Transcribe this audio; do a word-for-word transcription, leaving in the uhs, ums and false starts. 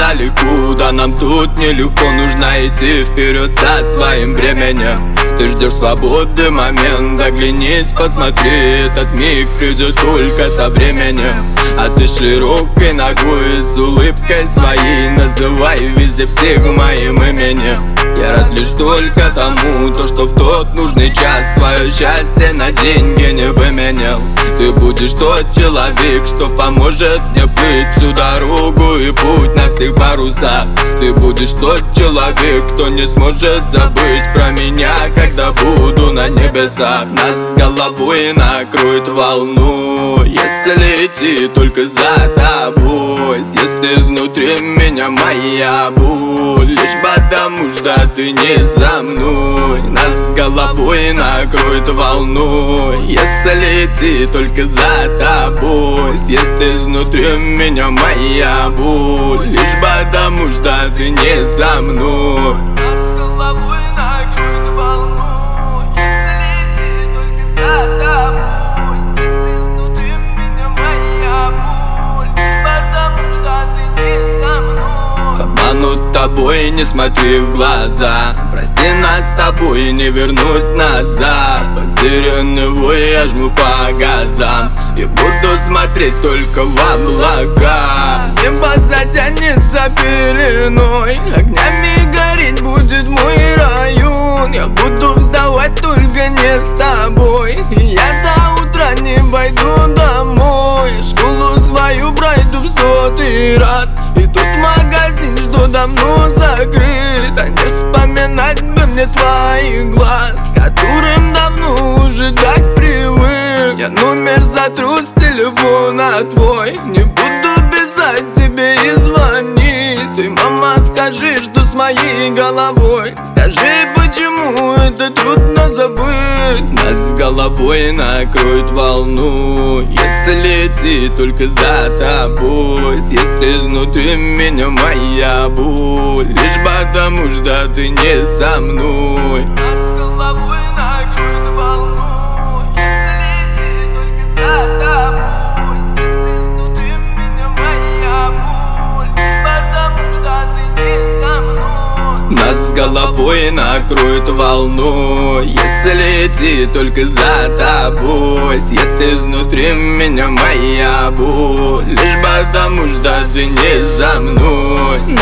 далеко, да нам тут нелегко. Нужно идти вперед со своим временем. Ты ждешь свободы момент, оглянись, посмотри, этот миг придет только со временем. А ты широкой ногой, с улыбкой своей называй везде всех моим именем. Я рад лишь только тому, то что в тот нужный час свое счастье на деньги не выменял. Ты будешь тот человек, что поможет мне плыть всю дорогу и путь на всех парусах. Ты будешь тот человек, кто не сможет забыть про меня, когда буду на небесах. Нас с головой накроет волну, если идти только за тобой. Если изнутри меня моя боль, лишь потому что ты не за мной. Нас с головой накроет волну, если идти только за тобой. Если изнутри меня моя боль, лишь потому что ты не за мной. Нас с головой накроет волну, если идти только за тобой. Если изнутри меня моя боль, лишь потому что ты не за мной. Обманут тобой, не смотри в глаза. Прости, нас с тобой не вернуть назад. Под сиреной я жму по газам и буду смотреть только в облака. Небо затянется пеленой, огнями гореть будет мой район. Я буду вставать только не с тобой, я до утра не пойду домой. Школу свою пройду в сотый раз, и тут магазин, что давно закрыт. А не вспоминать бы мне твоих глаз, которым давно уже так привык. Я номер затру с телефона твой, не буду писать тебе и звонить. Ты, мама, скажи, что с моей головой. Скажи, почему это трудно забыть. Нас с головой накроет волну, если идти только за тобой. Если изнутри меня моя боль, лишь потому что ты не со мной. Нас с головой накроет волну, если идти только за тобой. Если изнутри меня моя боль, лишь потому что ты не со мной. Нас с головой накроет волну, если идти только за тобой. Если изнутри меня моя боль, лишь потому что ты не за мной.